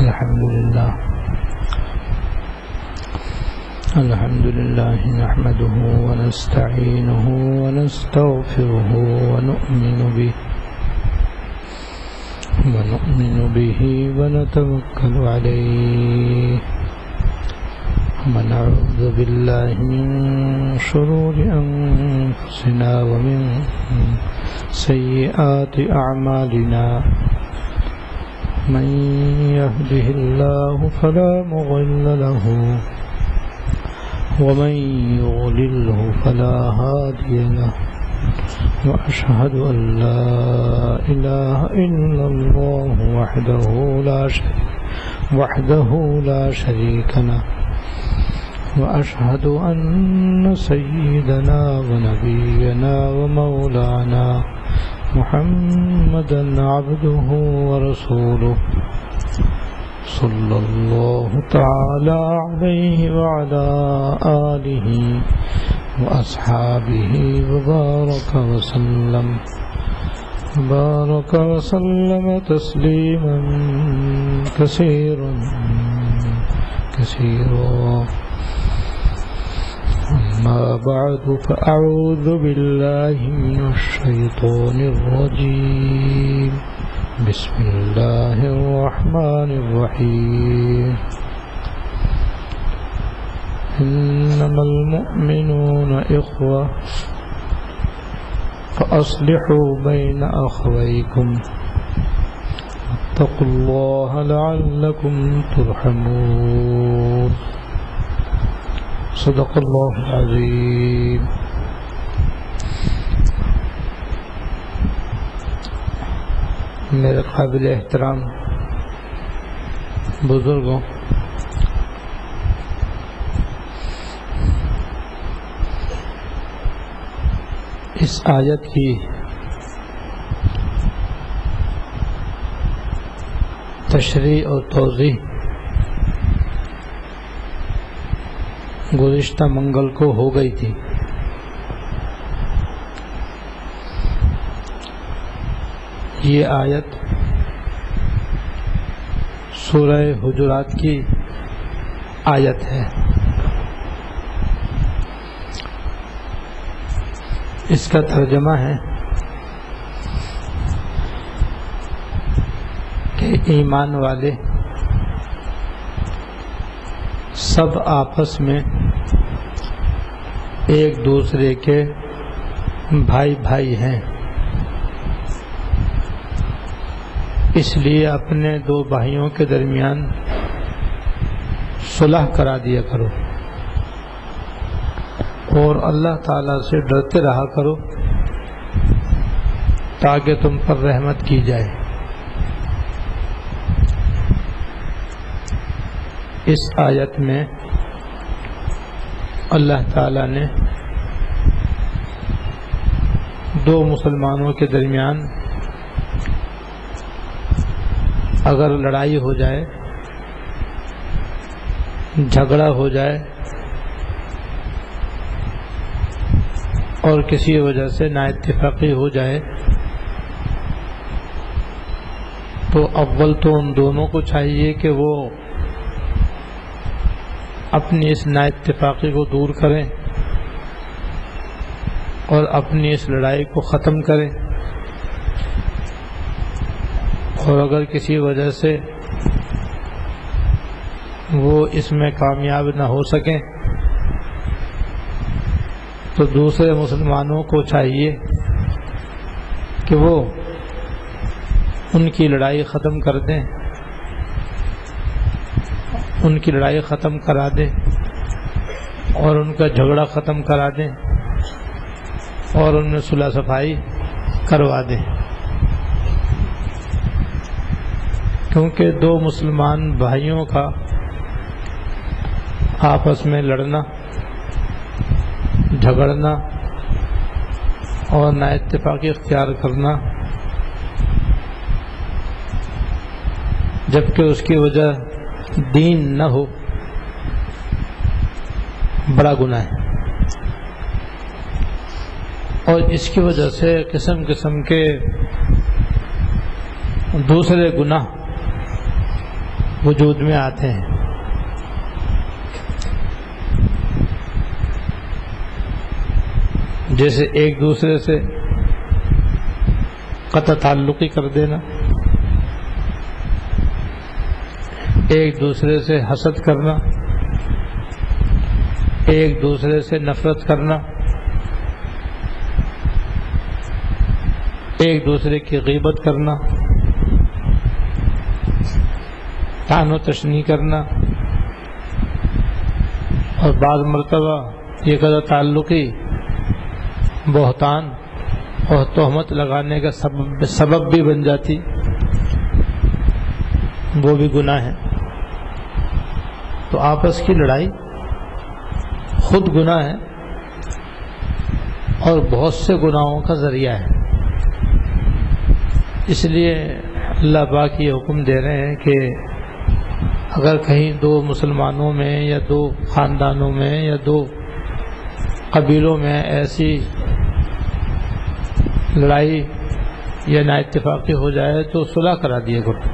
الحمد لله نحمده ونستعينه ونستغفره ونؤمن به ونتوكل عليه ونعوذ بالله من شرور أنفسنا ومن سيئات أعمالنا من يهده الله فلا مضل له ومن يضلله فلا هادي له وأشهد أن لا إله إلا الله وحده لا شريك له وأشهد أن سيدنا ونبينا ومولانا محمدا عبده ورسوله صلى الله تعالى عليه وعلى آله وأصحابه وبارك وسلم تسليما كثيرا أما بعد فأعوذ بالله من الشيطان الرجيم بسم الله الرحمن الرحيم إنما المؤمنون إخوة فأصلحوا بين أخويكم واتقوا الله لعلكم ترحمون صدق الله العظيم. میرے قابل احترام بزرگوں، اس آیت کی تشریح اور توضیح گزشتہ منگل کو ہو گئی تھی. یہ آیت سورہ حجرات کی آیت ہے. اس کا ترجمہ ہے کہ ایمان والے سب آپس میں ایک دوسرے کے بھائی ہیں، اس لیے اپنے دو بھائیوں کے درمیان صلح کرا دیا کرو اور اللہ تعالیٰ سے ڈرتے رہا کرو تاکہ تم پر رحمت کی جائے. اس آیت میں اللہ تعالیٰ نے دو مسلمانوں کے درمیان اگر لڑائی ہو جائے، جھگڑا ہو جائے اور کسی وجہ سے نااتفاقی ہو جائے تو اول تو ان دونوں کو چاہیے کہ وہ اپنی اس نااتفاقی کو دور کریں اور اپنی اس لڑائی کو ختم کریں، اور اگر کسی وجہ سے وہ اس میں کامیاب نہ ہو سکیں تو دوسرے مسلمانوں کو چاہیے کہ وہ ان کی لڑائی ختم کر دیں، ان کی لڑائی ختم کرا دیں اور ان کا جھگڑا ختم کرا دیں اور ان میں صلح صفائی کروا دیں. کیونکہ دو مسلمان بھائیوں کا آپس میں لڑنا، جھگڑنا اور نااتفاقی اختیار کرنا، جبکہ اس کی وجہ دین نہ ہو، بڑا گناہ ہے. اور اس کی وجہ سے قسم قسم کے دوسرے گناہ وجود میں آتے ہیں. جیسے ایک دوسرے سے قطع تعلقی کر دینا، ایک دوسرے سے حسد کرنا، ایک دوسرے سے نفرت کرنا، ایک دوسرے کی غیبت کرنا، طعن و تشنیع کرنا، اور بعض مرتبہ یہ قطع تعلقی بہتان اور تہمت لگانے کا سبب بھی بن جاتی، وہ بھی گناہ ہے. تو آپس کی لڑائی خود گناہ ہے اور بہت سے گناہوں کا ذریعہ ہے. اس لیے اللہ پاک یہ حکم دے رہے ہیں کہ اگر کہیں دو مسلمانوں میں یا دو خاندانوں میں یا دو قبیلوں میں ایسی لڑائی یا نا اتفاقی ہو جائے تو صلح کرا دیے کرو.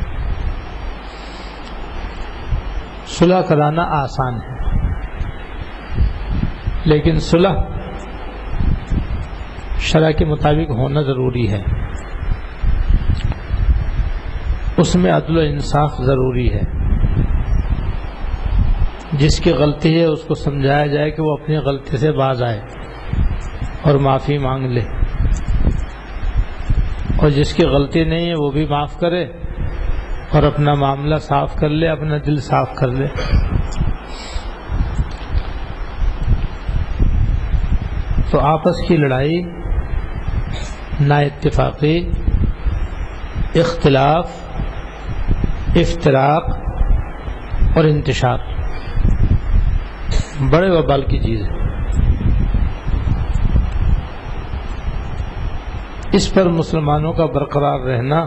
صلح کرانا آسان ہے، لیکن صلح شرع کے مطابق ہونا ضروری ہے. اس میں عدل و انصاف ضروری ہے. جس کی غلطی ہے اس کو سمجھایا جائے کہ وہ اپنی غلطی سے باز آئے اور معافی مانگ لے، اور جس کی غلطی نہیں ہے وہ بھی معاف کرے اور اپنا معاملہ صاف کر لے، اپنا دل صاف کر لے. تو آپس کی لڑائی، نا اتفاقی، اختلاف، افتراق اور انتشار بڑے وبال کی چیز ہے. اس پر مسلمانوں کا برقرار رہنا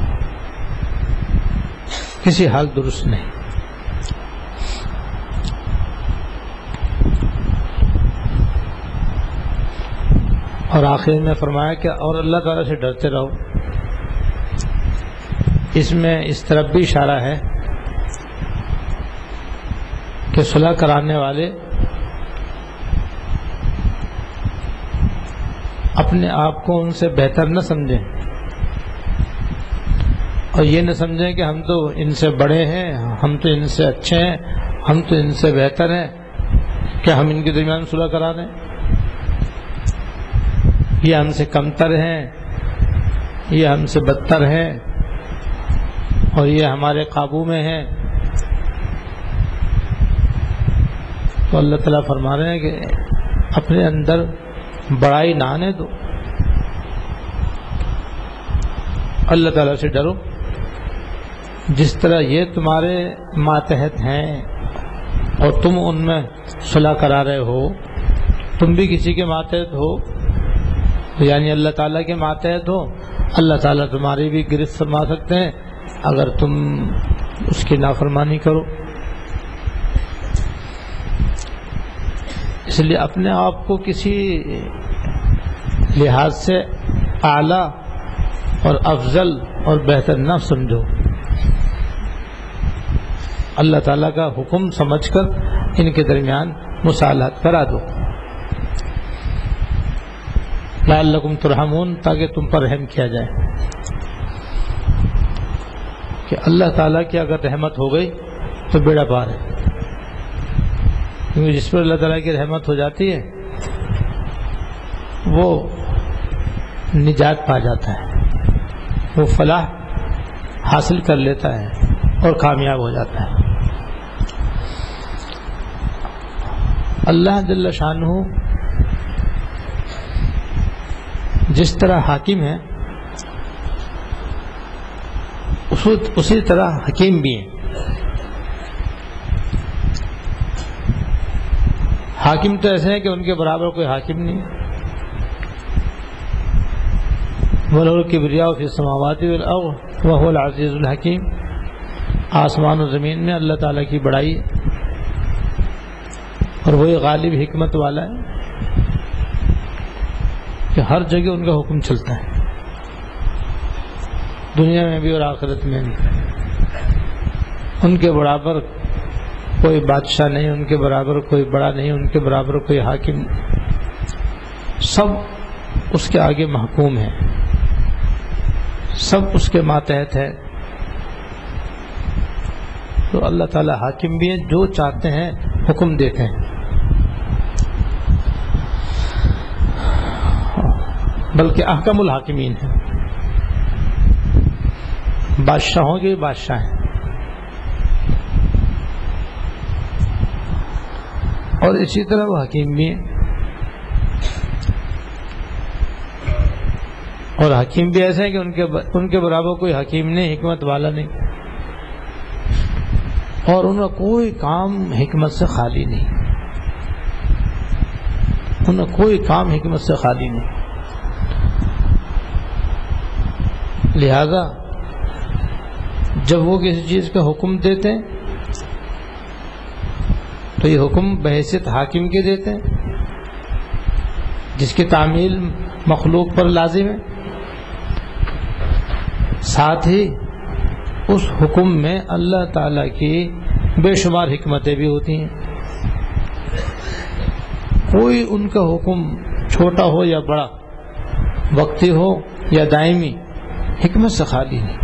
کسی حال درست نہیں. اور آخر میں فرمایا کہ اور اللہ تعالیٰ سے ڈرتے رہو. اس میں اس طرف بھی اشارہ ہے کہ صلح کرانے والے اپنے آپ کو ان سے بہتر نہ سمجھیں اور یہ نہ سمجھیں کہ ہم تو ان سے بڑے ہیں، ہم تو ان سے اچھے ہیں، ہم تو ان سے بہتر ہیں، کیا ہم ان کے درمیان صلح کرا دیں؟ یہ ہم سے کمتر ہیں، یہ ہم سے بدتر ہیں، اور یہ ہمارے قابو میں ہیں. تو اللہ تعالیٰ فرما رہے ہیں کہ اپنے اندر بڑائی نہ آنے دو، اللہ تعالیٰ سے ڈرو. جس طرح یہ تمہارے ماتحت ہیں اور تم ان میں صلح کرا رہے ہو، تم بھی کسی کے ماتحت ہو، یعنی اللہ تعالیٰ کے ماتحت ہو. اللہ تعالیٰ تمہاری بھی گرفت فرما سکتے ہیں اگر تم اس کی نافرمانی کرو. اس لیے اپنے آپ کو کسی لحاظ سے اعلیٰ اور افضل اور بہتر نہ سمجھو. اللہ تعالیٰ کا حکم سمجھ کر ان کے درمیان مصالحت کرا دو، لعلکم ترحمون، تاکہ تم پر رحم کیا جائے. کہ اللہ تعالیٰ کی اگر رحمت ہو گئی تو بیڑا پار ہے، کیونکہ جس پر اللہ تعالیٰ کی رحمت ہو جاتی ہے وہ نجات پا جاتا ہے، وہ فلاح حاصل کر لیتا ہے اور کامیاب ہو جاتا ہے. اللہ جل شانہ جس طرح حاکم ہے اسی طرح حکیم بھی ہیں. حاکم تو ایسے ہیں کہ ان کے برابر کوئی حاکم نہیں. وَلَهُ الْكِبْرِيَاءُ فِي السَّمَاوَاتِ وَالْأَرْضِ وَهُوَ الْعَزِيزُ الْحَكِيمُ. آسمان و زمین میں اللہ تعالیٰ کی بڑائی اور وہی غالب حکمت والا ہے کہ ہر جگہ ان کا حکم چلتا ہے، دنیا میں بھی اور آخرت میں بھی. ان کے برابر کوئی بادشاہ نہیں، ان کے برابر کوئی بڑا نہیں، ان کے برابر کوئی حاکم نہیں، سب اس کے آگے محکوم ہیں، سب اس کے ماتحت ہے۔ تو اللہ تعالی حاکم بھی ہیں، جو چاہتے ہیں حکم دیتے ہیں، بلکہ احکم الحاکمین ہیں، بادشاہوں کے بادشاہ ہیں۔ اور اسی طرح وہ حکیم بھی ہیں، اور حکیم بھی ایسے ہیں کہ ان کے برابر کوئی حکیم نہیں، حکمت والا نہیں، اور ان کا کوئی کام حکمت سے خالی نہیں، ان کا کوئی کام حکمت سے خالی نہیں۔ لہذا جب وہ کسی چیز کا حکم دیتے ہیں تو یہ حکم بحیثیت حاکم کے دیتے ہیں، جس کی تعمیل مخلوق پر لازم ہے، ساتھ ہی اس حکم میں اللہ تعالی کی بے شمار حکمتیں بھی ہوتی ہیں۔ کوئی ان کا حکم چھوٹا ہو یا بڑا، وقتی ہو یا دائمی، حکمت سے خالی نہیں۔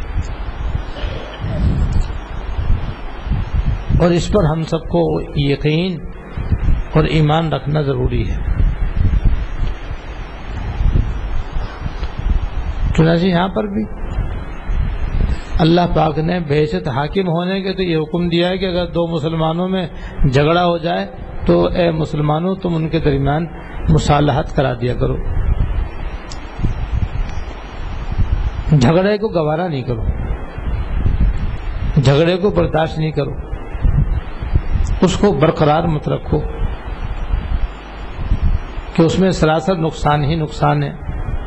اور اس پر ہم سب کو یقین اور ایمان رکھنا ضروری ہے۔ چنانچہ یہاں پر بھی اللہ پاک نے بحیثیت حاکم ہونے کے تو یہ حکم دیا ہے کہ اگر دو مسلمانوں میں جھگڑا ہو جائے تو اے مسلمانوں تم ان کے درمیان مصالحت کرا دیا کرو، جھگڑے کو گوارا نہیں کرو، جھگڑے کو برداشت نہیں کرو، اس کو برقرار مت رکھو کہ اس میں سراسر نقصان ہی نقصان ہے۔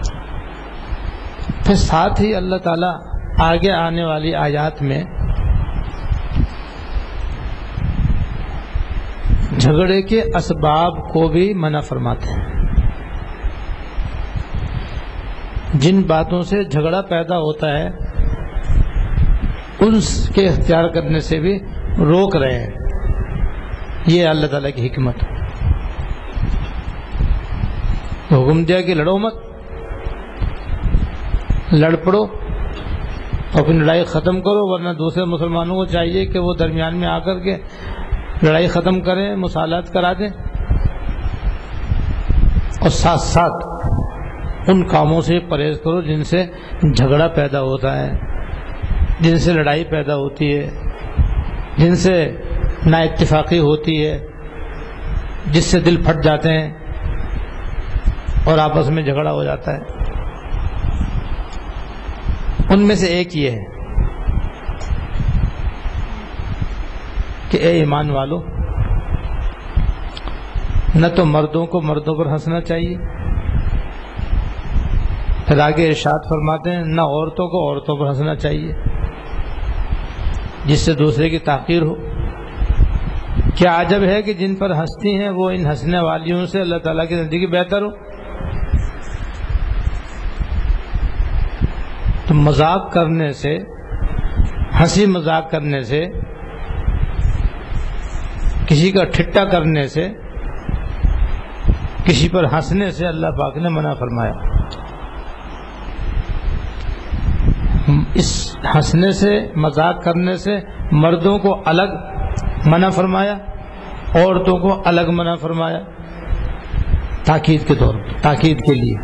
پھر ساتھ ہی اللہ تعالیٰ آگے آنے والی آیات میں جھگڑے کے اسباب کو بھی منع فرماتے ہیں، جن باتوں سے جھگڑا پیدا ہوتا ہے ان کے اختیار کرنے سے بھی روک رہے ہیں۔ یہ اللہ تعالیٰ کی حکمت، حکم دیا کہ لڑو مت، لڑ پڑو، اپنی لڑائی ختم کرو، ورنہ دوسرے مسلمانوں کو چاہیے کہ وہ درمیان میں آ کر کے لڑائی ختم کریں، مصالحت کرا دیں، اور ساتھ ساتھ ان کاموں سے پرہیز کرو جن سے جھگڑا پیدا ہوتا ہے، جن سے لڑائی پیدا ہوتی ہے، جن سے نا اتفاقی ہوتی ہے، جس سے دل پھٹ جاتے ہیں اور آپس میں جھگڑا ہو جاتا ہے۔ ان میں سے ایک یہ ہے کہ اے ایمان والو، نہ تو مردوں کو مردوں پر ہنسنا چاہیے، پھر آگے ارشاد فرماتے ہیں نہ عورتوں کو عورتوں پر ہنسنا چاہیے جس سے دوسرے کی تحقیر ہو۔ کیا عجب ہے کہ جن پر ہنستی ہیں وہ ان ہنسنے والیوں سے اللہ تعالیٰ کی زندگی بہتر ہو۔ تو مذاق کرنے سے، ہنسی مذاق کرنے سے، کسی کا ٹھٹا کرنے سے، کسی پر ہنسنے سے اللہ پاک نے منع فرمایا۔ اس ہنسنے سے، مذاق کرنے سے مردوں کو الگ منع فرمایا، عورتوں کو الگ منع فرمایا، تاکید کے طور پر، تاکید کے لیے۔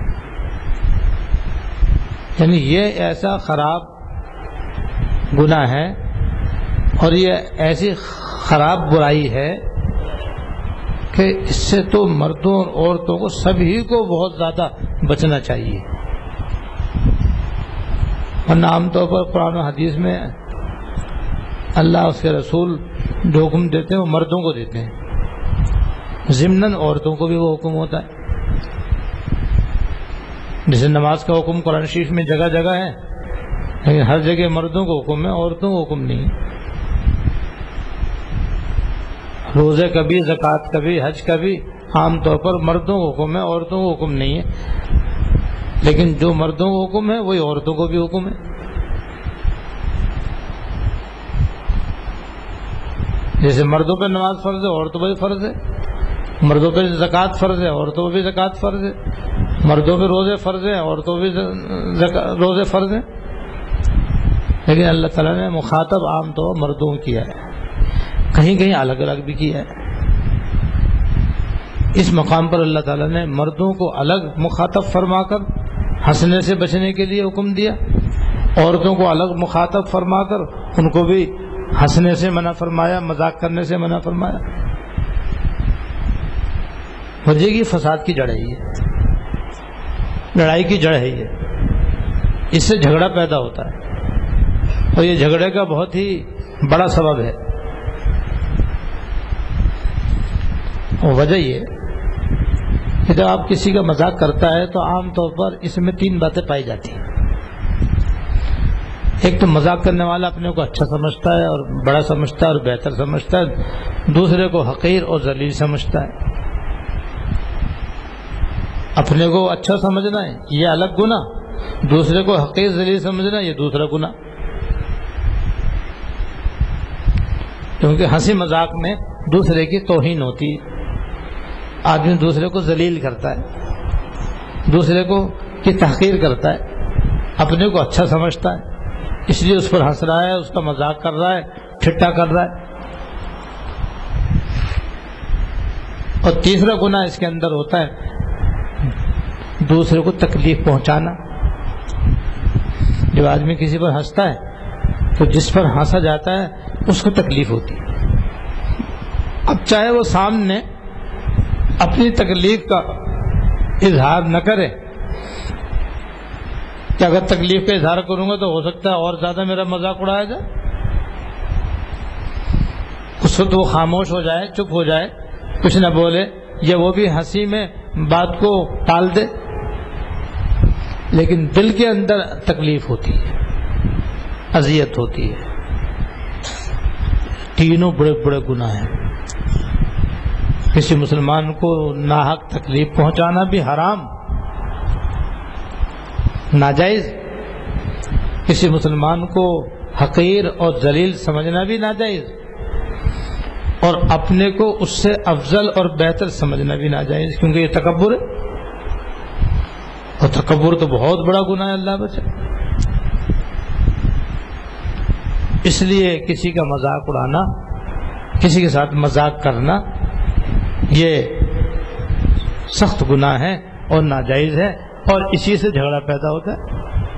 یعنی یہ ایسا خراب گناہ ہے اور یہ ایسی خراب برائی ہے کہ اس سے تو مردوں اور عورتوں کو سبھی کو بہت زیادہ بچنا چاہیے، ورنہ عام طور پر قرآن و حدیث میں اللہ اس کے رسول جو حکم دیتے ہیں وہ مردوں کو دیتے ہیں، ضمناً عورتوں کو بھی وہ حکم ہوتا ہے۔ جیسے نماز کا حکم قرآن شریف میں جگہ جگہ ہے، لیکن ہر جگہ مردوں کو حکم ہے، عورتوں کو حکم نہیں۔ روزے کا بھی، زکوٰۃ کا بھی، حج کا بھی عام طور پر مردوں کو حکم ہے، عورتوں کو حکم نہیں ہے، لیکن جو مردوں کو حکم ہے وہی عورتوں کو بھی حکم ہے۔ جیسے مردوں پہ نماز فرض ہے عورتوں پہ بھی فرض ہے، مردوں پہ زکوٰۃ فرض ہے عورتوں پہ بھی زکوٰۃ فرض ہے، مردوں پہ روزے فرض ہیں عورتوں پہ بھی روزے فرض ہیں، لیکن اللہ تعالیٰ نے مخاطب عام طور مردوں کیا ہے، کہیں کہیں الگ الگ بھی کیا ہے۔ اس مقام پر اللہ تعالیٰ نے مردوں کو الگ مخاطب فرما کر ہنسنے سے بچنے کے لیے حکم دیا، عورتوں کو الگ مخاطب فرما کر ان کو بھی ہنسنے سے منع فرمایا، مذاق کرنے سے منع فرمایا۔ وجہ کی فساد کی جڑ ہے یہ، لڑائی کی جڑ ہے یہ، اس سے جھگڑا پیدا ہوتا ہے اور یہ جھگڑے کا بہت ہی بڑا سبب ہے۔ اور وجہ یہ کہ جب آپ کسی کا مذاق کرتا ہے تو عام طور پر اس میں 3 باتیں پائی جاتی ہیں۔ ایک تو مذاق کرنے والا اپنے کو اچھا سمجھتا ہے اور بڑا سمجھتا ہے اور بہتر سمجھتا ہے، دوسرے کو حقیر اور ذلیل سمجھتا ہے۔ اپنے کو اچھا سمجھنا ہے یہ الگ گناہ، دوسرے کو حقیر ذلیل سمجھنا یہ دوسرا گناہ، کیونکہ ہنسی مذاق میں دوسرے کی توہین ہوتی ہے، آدمی دوسرے کو ذلیل کرتا ہے، دوسرے کو کی تحقیر کرتا ہے، اپنے کو اچھا سمجھتا ہے اس لیے اس پر ہنس رہا ہے، اس کا مذاق کر رہا ہے، ٹھٹا کر رہا ہے۔ اور تیسرا گناہ اس کے اندر ہوتا ہے دوسرے کو تکلیف پہنچانا۔ جب آدمی کسی پر ہنستا ہے تو جس پر ہنسا جاتا ہے اس کو تکلیف ہوتی ہے، اب چاہے وہ سامنے اپنی تکلیف کا اظہار نہ کرے کہ اگر تکلیف کا اظہار کروں گا تو ہو سکتا ہے اور زیادہ میرا مذاق اڑایا جائے، اس وقت وہ خاموش ہو جائے، چپ ہو جائے، کچھ نہ بولے، یا وہ بھی ہنسی میں بات کو ٹال دے، لیکن دل کے اندر تکلیف ہوتی ہے، اذیت ہوتی ہے۔ تینوں بڑے بڑے گناہ ہیں۔ کسی مسلمان کو ناحق تکلیف پہنچانا بھی حرام، ناجائز، کسی مسلمان کو حقیر اور ذلیل سمجھنا بھی ناجائز، اور اپنے کو اس سے افضل اور بہتر سمجھنا بھی ناجائز، کیونکہ یہ تکبر ہے، اور تکبر تو بہت بڑا گناہ ہے، اللہ بچے۔ اس لیے کسی کا مذاق اڑانا، کسی کے ساتھ مذاق کرنا یہ سخت گناہ ہے اور ناجائز ہے، اور اسی سے جھگڑا پیدا ہوتا ہے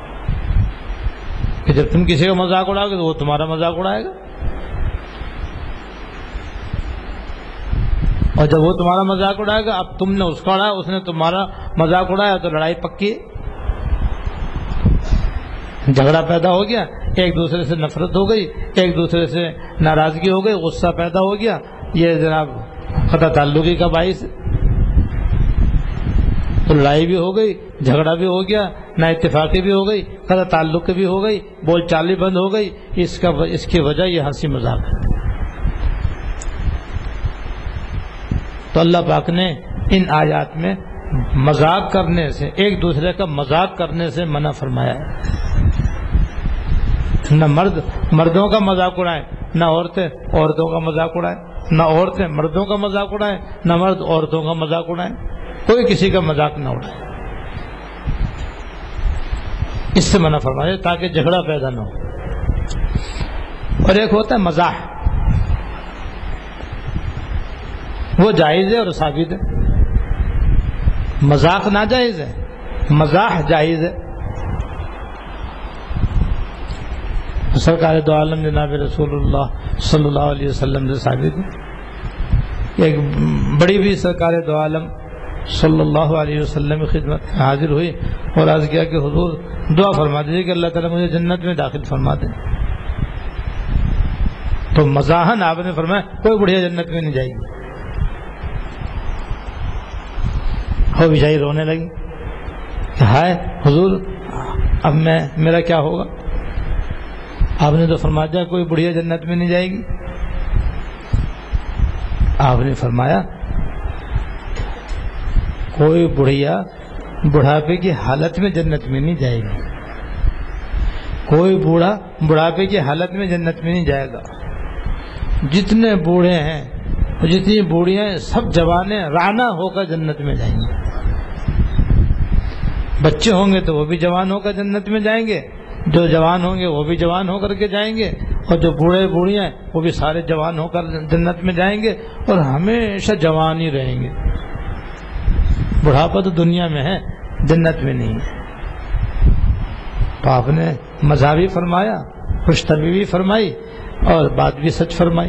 کہ جب تم کسی کا مذاق اڑاؤ گے تو وہ تمہارا مذاق اڑائے گا، اور جب وہ تمہارا مذاق اڑائے گا، اب تم نے اس کا اڑایا، اس نے تمہارا مذاق اڑایا، تو لڑائی پکی ہے، جھگڑا پیدا ہو گیا، ایک دوسرے سے نفرت ہو گئی، ایک دوسرے سے ناراضگی ہو گئی، غصہ پیدا ہو گیا، یہ جناب قطع تعلقی کا باعث، تو لڑائی بھی ہو گئی، جھگڑا بھی ہو گیا، نا اتفاقی بھی ہو گئی، قطع تعلق بھی ہو گئی، بول چال بھی بند ہو گئی، اس کی وجہ یہ ہنسی مذاق ہے۔ تو اللہ پاک نے ان آیات میں مذاق کرنے سے، ایک دوسرے کا مذاق کرنے سے منع فرمایا ہے۔ نہ مرد مردوں کا مذاق اڑائیں، نہ عورتیں عورتوں کا مذاق اڑائیں، نہ عورتیں مردوں کا مذاق اڑائیں، نہ مرد عورتوں کا مذاق اڑائیں، کوئی کسی کا مذاق نہ اڑائے، اس سے منع فرمایا تاکہ جھگڑا پیدا نہ ہو۔ اور ایک ہوتا ہے مزاح، وہ جائز ہے اور ثابت ہے، مذاق ناجائز ہے، مزاح جائز ہے۔ سرکار دو عالم جناب رسول اللہ صلی اللہ علیہ وسلم سے ثابت ہے۔ ایک بڑی بھی سرکار دو عالم صلی اللہ علیہ وسلم کی خدمت میں حاضر ہوئی اور عرض کیا کہ حضور دعا فرما دیجیے کہ اللہ تعالیٰ مجھے جنت میں داخل فرما دے۔ تو مزاحن آپ نے فرمایا کوئی بڑھیا جنت میں نہیں جائے گی۔ وہ بیچاری رونے لگی کہ ہائے حضور اب میرا کیا ہوگا؟ آپ نے تو فرما دیا کوئی بڑھیا جنت میں نہیں جائے گی۔ آپ نے فرمایا کوئی بڑھیا بڑھاپے کی حالت میں جنت میں نہیں جائے گی، کوئی بوڑھا بڑھاپے کی حالت میں جنت میں نہیں جائے گا، جتنے بوڑھے ہیں جتنی بوڑھیاں ہیں سب جوانیں رانا ہو کر جنت میں جائیں گے. بچے ہوں گے تو وہ بھی جوان ہو کر جنت میں جائیں گے, جو جوان ہوں گے وہ بھی جوان ہو کر کے جائیں گے, اور جو بوڑھے بوڑھیاں ہیں وہ بھی سارے جوان ہو کر جنت میں جائیں گے, اور ہمیشہ جوان ہی رہیں گے. بڑھاپا تو دنیا میں ہے, جنت میں نہیں ہے. تو آپ نے مزہ بھی فرمایا, خوش طبعی بھی فرمائی, اور بات بھی سچ فرمائی.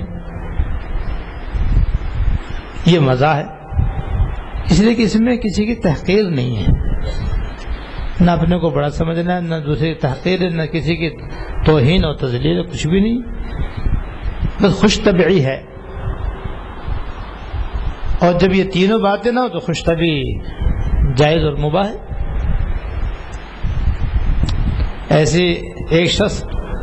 یہ مزہ ہے, اس لیے کہ اس میں کسی کی تحقیر نہیں ہے, نہ اپنے کو بڑا سمجھنا ہے, نہ دوسرے کی تحقیر ہے, نہ کسی کی توہین اور تذلیل, کچھ بھی نہیں, بس خوش طبعی ہے. اور جب یہ تینوں باتیں نہ ہو تو خوش طبعی جائز اور مباح ہے. ایسی ایک شخص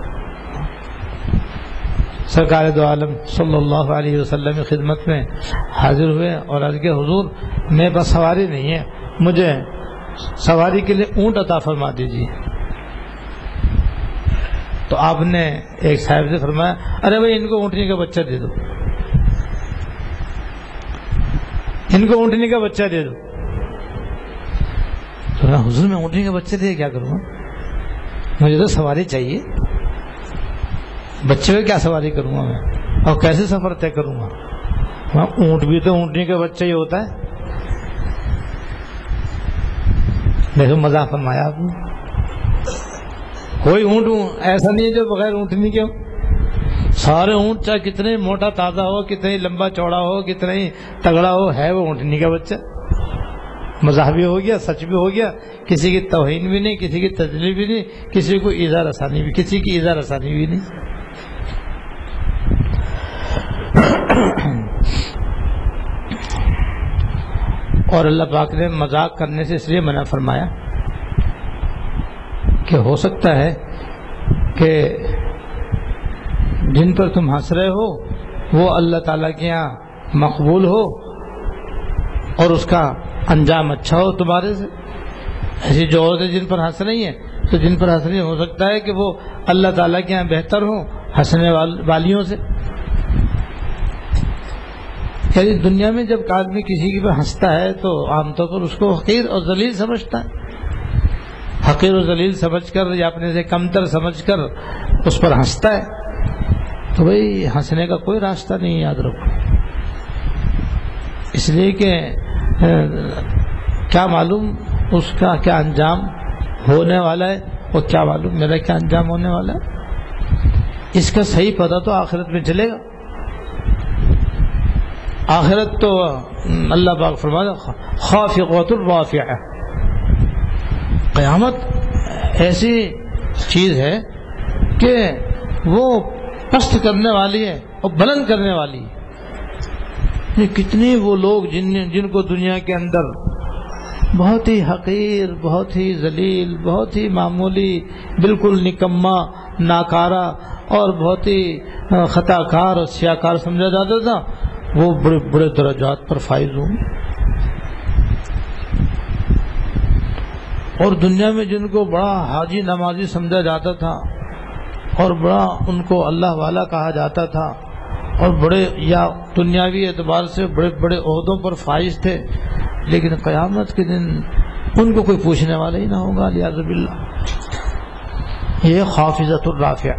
سرکار دو عالم صلی اللہ علیہ وسلم کی خدمت میں حاضر ہوئے اور عرض کیا, حضور میرے پاس سواری نہیں ہے, مجھے سواری کے لیے اونٹ عطا فرما دیجیے. تو آپ نے ایک صاحب سے فرمایا, ارے بھائی ان کو اونٹنی کا بچہ دے دو, ان کو اونٹنی کا بچہ دے دو. تو حضور میں اونٹنی کا بچہ دے کیا کروں, مجھے تو سواری چاہیے, بچے میں کیا سواری کروں گا میں, اور کیسے سفر طے کروں گا. اونٹ بھی تو اونٹنی کا بچہ ہی ہوتا ہے. دیکھو مزاح فرمایا آپ نے, کوئی اونٹ ایسا نہیں ہے جو بغیر اونٹنی کے ہو. سارے اونٹ چاہے کتنے موٹا تازہ ہو, کتنے لمبا چوڑا ہو, کتنا ہی تگڑا ہو, ہے وہ اونٹنی کا بچہ. مزاح بھی ہو گیا, سچ بھی ہو گیا, کسی کی توہین بھی نہیں, کسی کی تذلیل بھی نہیں, کسی کو ایذا رسانی بھی, کسی کی ایذا رسانی بھی نہیں. اور اللہ پاک نے مذاق کرنے سے اس لیے منع فرمایا کہ ہو سکتا ہے کہ جن پر تم ہنس رہے ہو وہ اللہ تعالیٰ کے یہاں مقبول ہو اور اس کا انجام اچھا ہو تمہارے سے. ایسی جو عورتیں جن پر ہنس رہی ہیں, تو جن پر ہنس رہی ہو سکتا ہے کہ وہ اللہ تعالیٰ کے یہاں بہتر ہوں ہنسنے والیوں سے. یعنی دنیا میں جب آدمی کسی کی پر ہنستا ہے تو عام طور پر اس کو حقیر اور ذلیل سمجھتا ہے. حقیر اور ذلیل سمجھ کر یا اپنے سے کمتر سمجھ کر اس پر ہنستا ہے. تو بھئی ہنسنے کا کوئی راستہ نہیں, یاد رکھو. اس لیے کہ کیا معلوم اس کا کیا انجام ہونے والا ہے, اور کیا معلوم میرا کیا انجام ہونے والا ہے. اس کا صحیح پتہ تو آخرت میں چلے گا. آخرت تو اللہ پاک فرماتا خافقۃ الرافعہ, قیامت ایسی چیز ہے کہ وہ پست کرنے والی ہے اور بلند کرنے والی ہے. کتنے وہ لوگ جن کو دنیا کے اندر بہت ہی حقیر, بہت ہی ذلیل, بہت ہی معمولی, بالکل نکما, ناکارہ اور بہت ہی خطا کار اور سیاہ کار سمجھا جاتا تھا, وہ بڑے بڑے درجات پر فائز ہوں. اور دنیا میں جن کو بڑا حاجی نمازی سمجھا جاتا تھا اور بڑا ان کو اللہ والا کہا جاتا تھا اور بڑے یا دنیاوی اعتبار سے بڑے بڑے عہدوں پر فائز تھے, لیکن قیامت کے دن ان کو کوئی پوچھنے والا ہی نہ ہوگا, لیاذ باللہ. یہ خافضۃ الرافعہ.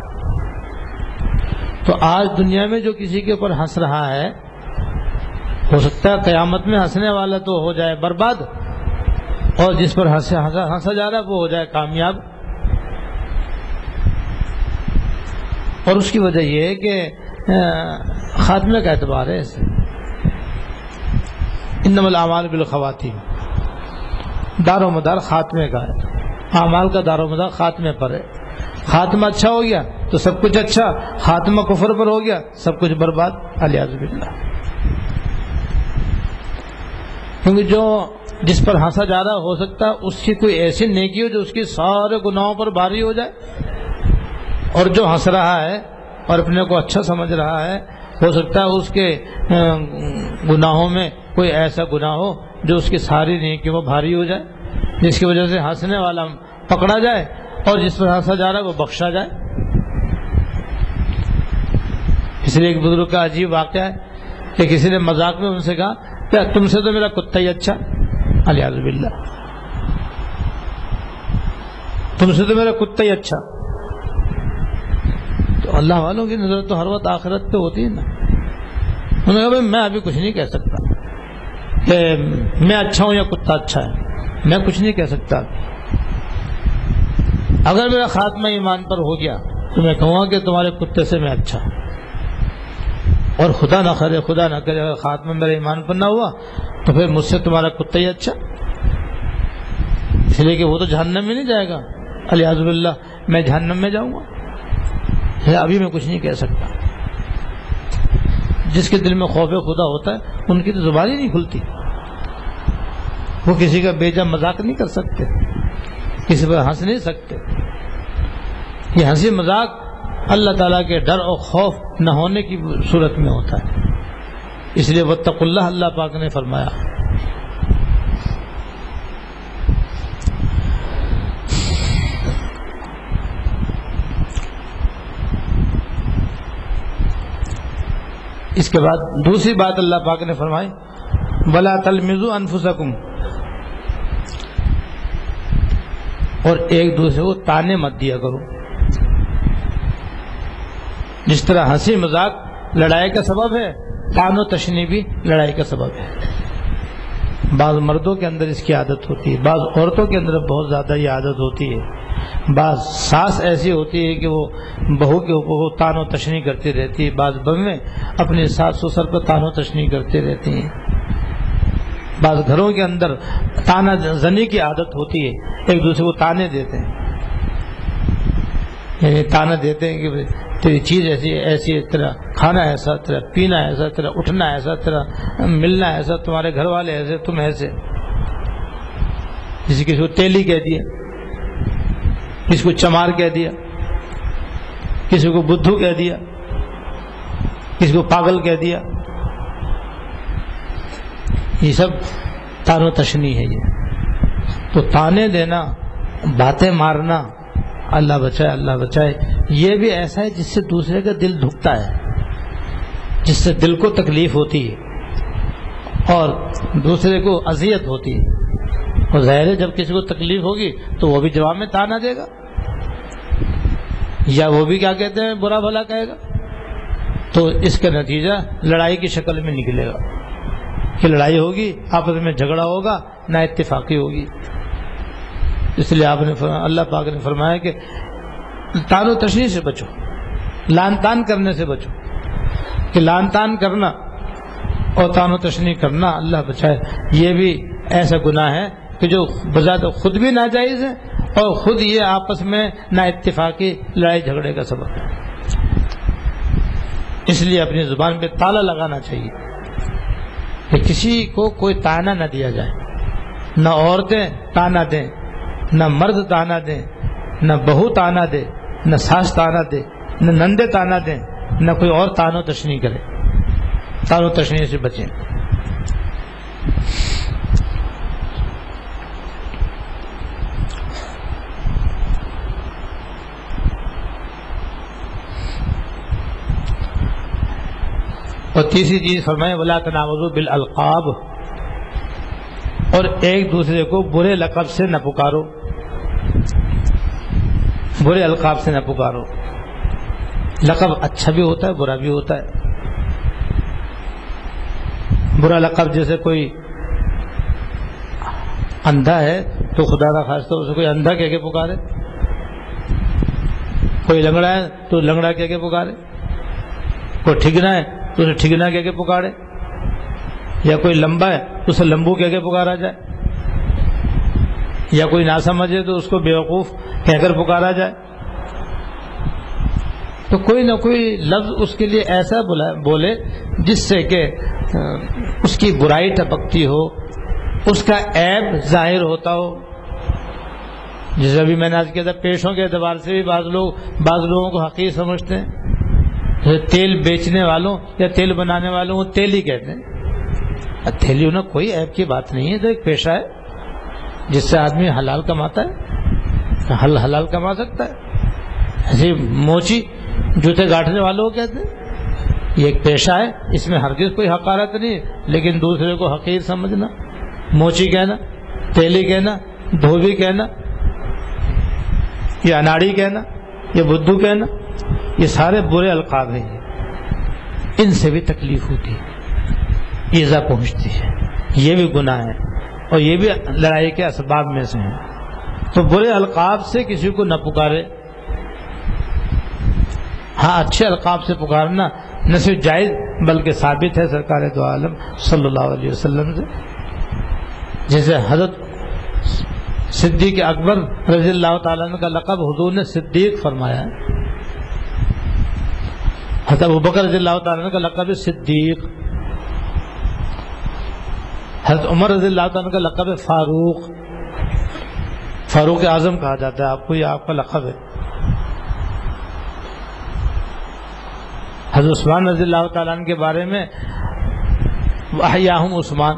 تو آج دنیا میں جو کسی کے اوپر ہنس رہا ہے, ہو سکتا ہے قیامت میں ہنسنے والا تو ہو جائے برباد, اور جس پر ہنسا جا رہا ہے وہ ہو جائے کامیاب. اور اس کی وجہ یہ ہے کہ خاتمے کا اعتبار ہے. اسے انما الاعمال بالخواتیم, دار و مدار خاتمے کا ہے. اعمال کا دار و مدار خاتمے پر ہے. خاتمہ اچھا ہو گیا تو سب کچھ اچھا, خاتمہ کفر پر ہو گیا سب کچھ برباد, الیاذ باللہ. کیونکہ جس پر ہنسا جا رہا ہو سکتا ہے اس کی کوئی ایسی نیکی ہو جو اس کی سارے گناہوں پر بھاری ہو جائے, اور جو ہنس رہا ہے اور اپنے کو اچھا سمجھ رہا ہے ہو سکتا ہے اس کے گناہوں میں کوئی ایسا گناہ ہو جو اس کی ساری نیکی وہ بھاری ہو جائے, جس کی وجہ سے ہنسنے والا پکڑا جائے اور جس پر ہنسا جا رہا ہے وہ بخشا جائے. اس لیے ایک بزرگ کا عجیب واقعہ ہے کہ کسی نے مذاق میں ان سے کہا کہ تم سے تو میرا کتا ہی اچھا، الیاذ باللہ، تم سے تو میرا کتا ہی اچھا۔ تو اللہ والوں کی نظر تو ہر وقت آخرت پہ ہوتی ہے نا۔ انہوں نے کہا بھائی میں ابھی کچھ نہیں کہہ سکتا کہ میں اچھا ہوں یا کتا اچھا ہے، میں کچھ نہیں کہہ سکتا۔ اگر میرا خاتمہ ایمان پر ہو گیا تو میں کہوں گا کہ تمہارے کتے سے میں اچھا ہوں، اور خدا نہ کرے اگر خاتمہ میرے ایمان پر نہ ہوا تو پھر مجھ سے تمہارا کتا ہی اچھا، اس لیے کہ وہ تو جہنم میں نہیں جائے گا، الیاذ باللہ میں جہنم میں جاؤں گا۔ ابھی میں کچھ نہیں کہہ سکتا۔ جس کے دل میں خوف خدا ہوتا ہے ان کی تو زبان ہی نہیں کھلتی، وہ کسی کا بیجا مذاق نہیں کر سکتے، کسی پر ہنس نہیں سکتے۔ یہ ہنسی مذاق اللہ تعالیٰ کے ڈر اور خوف نہ ہونے کی صورت میں ہوتا ہے، اس لیے واتقوا اللہ، اللہ پاک نے فرمایا۔ اس کے بعد دوسری بات اللہ پاک نے فرمائی وَلَا تَلْمِزُوا أَنفُسَكُمْ، اور ایک دوسرے کو تانے مت دیا کرو۔ جس طرح ہنسی مذاق لڑائی کا سبب ہے، تان و تشنی بھی لڑائی کا سبب ہے۔ بعض مردوں کے اندر اس کی عادت ہوتی ہے، بعض عورتوں کے اندر بہت زیادہ یہ عادت ہوتی ہے، بعض ساس ایسی ہوتی ہے کہ وہ بہو کے اوپر تان و تشنی کرتی رہتی ہے، بعض بہویں اپنے ساس سسر پر تان و تشنی کرتی رہتی ہیں، بعض گھروں کے اندر تانا زنی کی عادت ہوتی ہے، ایک دوسرے کو تانے دیتے ہیں، یعنی تانا دیتے ہیں کہ تیری چیز ایسی ایسی، تیرا کھانا ایسا، تیرا پینا ایسا، تیرا اٹھنا ایسا، تیرا ملنا ایسا، تمہارے گھر والے ایسے، تم ایسے۔ کسی کو تیلی کہہ دیا، کسی کو چمار کہہ دیا، کسی کو بدھو کہہ دیا، کسی کو پاگل کہہ دیا، یہ سب تان و تشنی ہے۔ یہ تو تانے دینا، باتیں مارنا، اللہ بچائے اللہ بچائے، یہ بھی ایسا ہے جس سے دوسرے کا دل دکھتا ہے، جس سے دل کو تکلیف ہوتی ہے اور دوسرے کو اذیت ہوتی ہے، اور ظاہر ہے جب کسی کو تکلیف ہوگی تو وہ بھی جواب میں تانا دے گا، یا وہ بھی کیا کہتے ہیں برا بھلا کہے گا، تو اس کا نتیجہ لڑائی کی شکل میں نکلے گا کہ لڑائی ہوگی، آپس میں جھگڑا ہوگا، نہ اتفاقی ہوگی۔ اس لیے اللہ پاک نے فرمایا کہ تان و تشنی سے بچو، لان تان کرنے سے بچو، کہ لان تان کرنا اور تان و تشنی کرنا اللہ بچائے، یہ بھی ایسا گناہ ہے کہ جو بذات خود بھی ناجائز ہے اور خود یہ آپس میں نا اتفاقی لڑائی جھگڑے کا سبب ہے۔ اس لیے اپنی زبان پہ تالا لگانا چاہیے کہ کسی کو کوئی تانا نہ دیا جائے، نہ عورتیں تانا دیں، نہ مرد تانا دیں، نہ بہو تانا دے، نہ ساس تانا دے، نہ نندے تانا دیں، نہ کوئی اور تان و تشنی کرے۔ تان و تشنی سے بچیں۔ اور تیسری چیز فرمائے وَلَا تَنَابَزُوا بِالْأَلْقَابِ، اور ایک دوسرے کو برے لقب سے نہ پکارو، برے القاب سے نہ پکارو۔ لقب اچھا بھی ہوتا ہے، برا بھی ہوتا ہے۔ برا لقب جیسے کوئی اندھا ہے تو خدا کا خاصہ اسے کوئی اندھا کہہ کے پکارے، کوئی لنگڑا ہے تو لنگڑا کہہ کے پکارے، کوئی ٹھگنا ہے تو اسے ٹھگنا کہہ کے پکارے، یا کوئی لمبا ہے تو اسے لمبو کہہ کے پکارا جائے، یا کوئی نہ سمجھے تو اس کو بیوقوف کہہ کر پکارا جائے۔ تو کوئی نہ کوئی لفظ اس کے لیے ایسا بولے جس سے کہ اس کی برائی ٹپکتی ہو، اس کا عیب ظاہر ہوتا ہو۔ جیسے ابھی میں نے آج کیا تھا، پیشوں کے اعتبار سے بھی بعض لوگوں کو حقیر سمجھتے ہیں، جیسے تیل بیچنے والوں یا تیل بنانے والوں کو تیلی کہتے ہیں۔ تیلی ہونا کوئی عیب کی بات نہیں ہے، تو ایک پیشہ ہے جس سے آدمی حلال کماتا ہے، حلال کما سکتا ہے۔ ایسے موچی جوتے گاٹھنے والوں کو کہتے ہیں، یہ ایک پیشہ ہے، اس میں ہرگز کوئی حقارت نہیں، لیکن دوسرے کو حقیر سمجھنا، موچی کہنا، تیلی کہنا، دھوبی کہنا، یا اناڑی کہنا، یا بدھو کہنا، یہ سارے برے القاب ہیں، ان سے بھی تکلیف ہوتی ہے، ایذا پہنچتی ہے، یہ بھی گناہ ہے اور یہ بھی لڑائی کے اسباب میں سے ہیں۔ تو برے القاب سے کسی کو نہ پکارے، ہاں اچھے القاب سے پکارنا نہ صرف جائز بلکہ ثابت ہے سرکار دو عالم صلی اللہ علیہ وسلم سے، جیسے حضرت صدیق اکبر رضی اللہ تعالیٰ عنہ کا لقب حضور نے صدیق فرمایا ہے، حضرت ابوبکر رضی اللہ تعالیٰ عنہ کا لقب صدیق، حضرت عمر رضی اللہ تعالیٰ عنہ کا لقب فاروق، فاروق اعظم کہا جاتا ہے آپ کو، یہ آپ کا لقب ہے۔ حضرت عثمان رضی اللہ تعالیٰ عنہ کے بارے میں احیاہم عثمان،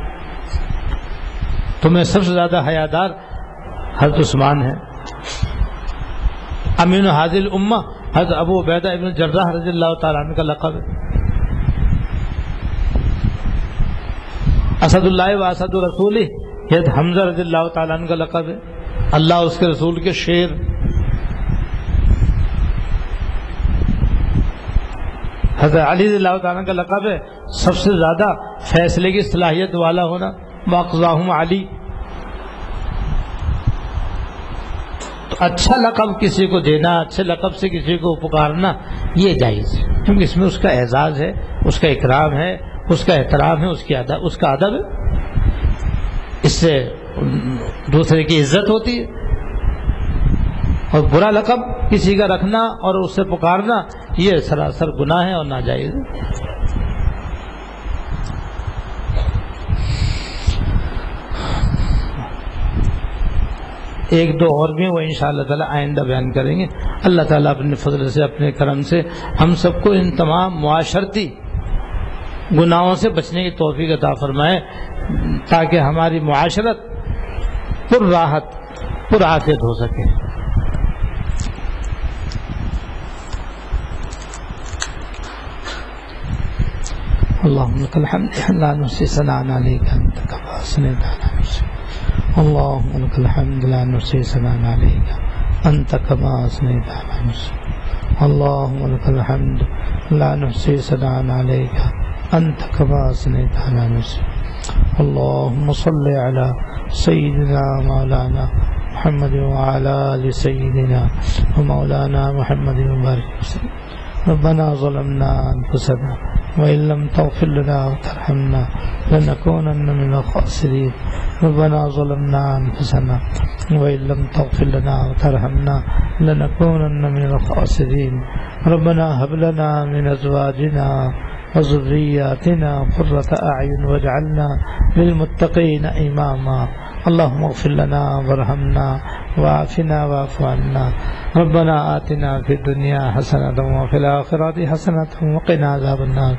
تمہیں سب سے زیادہ حیادار حضرت عثمان ہے۔ امین حاضر الامہ حضرت ابو عبیدہ ابن جراح رضی اللہ تعالیٰ عنہ کا لقب ہے۔ اسد اللہ و اسد رسولہ حضرت حمزہ رضی اللہ تعالیٰ عنہ کا لقب ہے، اللہ اس کے رسول کے شیر۔ حضرت علی رضی اللہ تعالیٰ عنہ کا لقب ہے سب سے زیادہ فیصلے کی صلاحیت والا ہونا، واقضاہم علی۔ تو اچھا لقب کسی کو دینا، اچھے لقب سے کسی کو پکارنا یہ جائز ہے، کیونکہ اس میں اس کا اعزاز ہے، اس کا اکرام ہے، اس کا احترام ہے، اس کا ادب ہے، اس سے دوسرے کی عزت ہوتی ہے۔ اور برا لقب کسی کا رکھنا اور اس سے پکارنا یہ سراسر گناہ ہے اور ناجائز ہے۔ ایک دو اور بھی وہ انشاءاللہ تعالی آئندہ بیان کریں گے۔ اللہ تعالیٰ اپنے فضل سے، اپنے کرم سے ہم سب کو ان تمام معاشرتی گناہوں سے بچنے کی توفیق عطا فرمائے، تاکہ ہماری معاشرت پر راحت پر عافیت ہو سکے۔ اللهم لك الحمد لا نحصي ثناء عليك أنت كما أثنيت على نفسك، اللهم لك الحمد لا نحصي ثناء عليك أنت كما أثنيت على نفسك، اللهم لك الحمد لا نحصي ثناء عليك أنت كما أثنيت على نفسك، اللهم صل على سيدنا مولانا محمد وعلى آل سيدنا ومولانا محمد وبارك وسلم۔ ربنا ظلمنا أنفسنا وإن لم تغفر لنا وترحمنا لنكونن من الخاسرين، ربنا ظلمنا أنفسنا وإن لم تغفر لنا وترحمنا لنكونن من الخاسرين، ربنا هب لنا من أزواجنا وذرياتنا قرة أعين واجعلنا للمتقين إماما، اللهم اغفر لنا وارحمنا وعافنا واعف عنا، ربنا آتنا في الدنيا حسنة وفي الآخرة حسنة وقنا عذاب النار،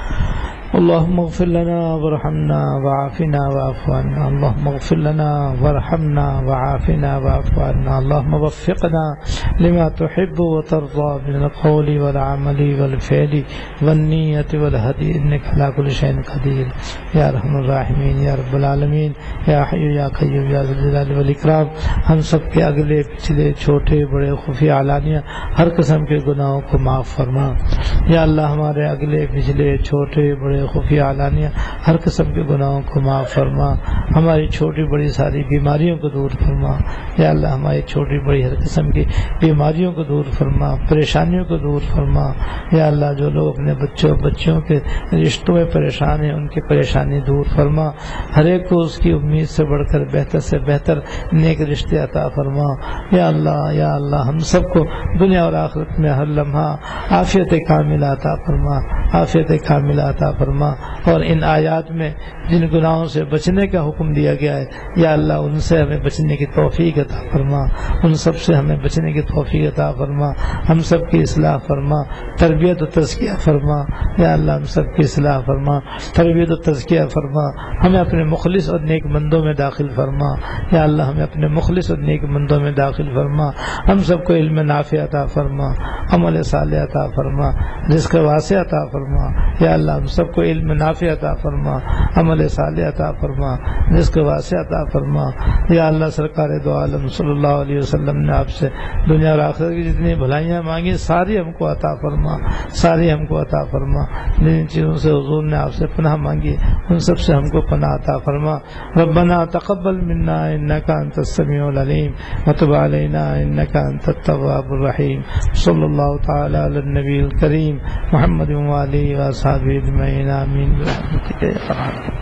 اللهم اغفر لنا وارحمنا وعافنا واعف عنا، اللهم اغفر لنا وارحمنا وعافنا واعف عنا، اللهم وفقنا لما تحب وترضى من القول والعمل والفعل والنية والهدي، إنك على كل شيء قدير يا أرحم الراحمين يا رب العالمين يا حي يا قيوم يا ذا الجلال والإكرام۔ ہم سب کے اگلے پچھلے چھوٹے بڑے خفیہ علانیہ ہر قسم کے گناہوں کو معاف فرما یا اللہ، ہمارے اگلے پچھلے چھوٹے بڑے خفیہ علانیہ ہر قسم کے گناہوں کو معاف فرما، ہماری چھوٹی بڑی ساری بیماریوں کو دور فرما یا اللہ، ہماری چھوٹی بڑی ہر قسم کی بیماریوں کو دور فرما، پریشانیوں کو دور فرما یا اللہ، جو لوگ اپنے بچوں کے رشتوں میں پریشان ہیں ان کی پریشانی دور فرما، ہر ایک کو اس کی امید سے بڑھ کر بہتر سے بہتر نیک رشتے عطا فرما یا اللہ ہم سب کو دنیا اور آخرت میں ہر لمحہ عافیت کاملہ عطا فرما، عافیت کاملہ عطا فرما، اور ان آیات میں جن گناہوں سے بچنے کا حکم دیا گیا ہے یا اللہ ان سے ہمیں بچنے کی توفیق عطا فرما، ان سب سے ہمیں بچنے کی توفیق عطا فرما، ہم سب کی اصلاح فرما، تربیت و تزکیہ فرما یا اللہ، ہم سب کی اصلاح فرما، تربیت و تزکیہ فرما، ہمیں اپنے مخلص اور نیک بندوں میں داخل فرما یا اللہ، ہمیں اپنے مخلص اور نیک بندوں میں داخل فرما، ہم سب کو علم نافع عطا فرما، عمل صالح عطا فرما، رزق واسع عطا فرما۔ فرما، یا اللہ ہم سب کو علم نافع عطا فرما، عمل صالح عطا فرما، رزق واسع عطا فرما۔ یا اللہ سرکار دو عالم صلی اللہ علیہ وسلم نے آپ سے دنیا اور آخرت کی جتنی بھلائیاں مانگی ساری ہم کو عطا فرما، ساری ہم کو عطا فرما۔ جن چیزوں سے حضور نے آپ سے پناہ مانگی ان سب سے ہم کو پناہ عطا فرما۔ ربنا تقبل منا انک انت السمیع العلیم وتب علینا انک انت التواب الرحیم۔ صلی اللہ تعالی علی النبی الکریم محمد و آلہ و اصحابہ اجمعین، آمین برحمتک یا ارحم۔